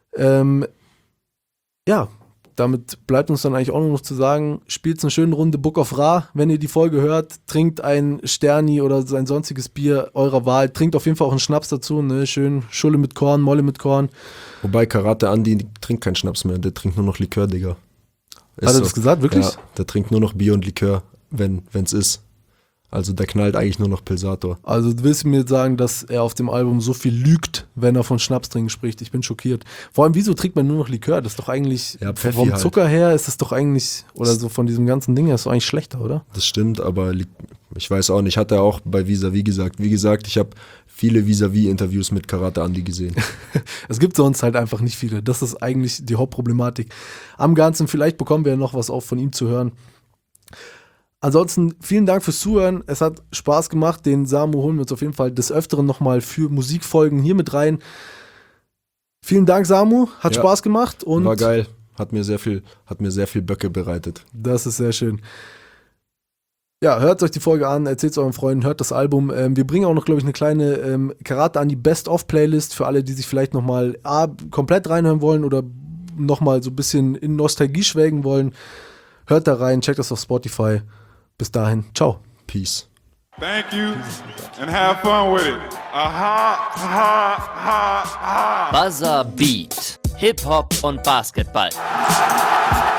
Damit bleibt uns dann eigentlich auch nur noch zu sagen, spielt eine schöne Runde Book of Ra, wenn ihr die Folge hört, trinkt ein Sterni oder sein sonstiges Bier eurer Wahl, trinkt auf jeden Fall auch einen Schnaps dazu, ne? Schön Schulle mit Korn, Molle mit Korn. Wobei Karate Andi trinkt keinen Schnaps mehr, der trinkt nur noch Likör, Digga. Hat er das gesagt, wirklich? Ja, der trinkt nur noch Bier und Likör, wenn's ist. Also der knallt eigentlich nur noch Pilsator. Also du willst mir sagen, dass er auf dem Album so viel lügt, wenn er von Schnaps trinken spricht. Ich bin schockiert. Vor allem, wieso trinkt man nur noch Likör? Das ist doch eigentlich, ja, Pfeffi vom halt. Zucker her ist es doch eigentlich, oder so von diesem ganzen Ding her, ist doch eigentlich schlechter, oder? Das stimmt, aber ich weiß auch nicht. Hat er auch bei Vis-a-vis gesagt. Wie gesagt, ich habe viele Vis-a-vis-Interviews mit Karate Andi gesehen. Es gibt sonst halt einfach nicht viele. Das ist eigentlich die Hauptproblematik. Am Ganzen, vielleicht bekommen wir ja noch was auch von ihm zu hören. Ansonsten vielen Dank fürs Zuhören. Es hat Spaß gemacht. Den Samu holen wir uns auf jeden Fall des Öfteren nochmal für Musikfolgen hier mit rein. Vielen Dank, Samu. Hat Spaß gemacht. Und war geil. Hat mir sehr viel Böcke bereitet. Das ist sehr schön. Ja, hört euch die Folge an, erzählt es euren Freunden, hört das Album. Wir bringen auch noch, glaube ich, eine kleine Karate Andi Best-of-Playlist für alle, die sich vielleicht nochmal komplett reinhören wollen oder nochmal so ein bisschen in Nostalgie schwelgen wollen. Hört da rein, checkt das auf Spotify. Bis dahin, ciao. Peace. Thank you and have fun with it. Buzzer Beat. Hip-Hop und Basketball.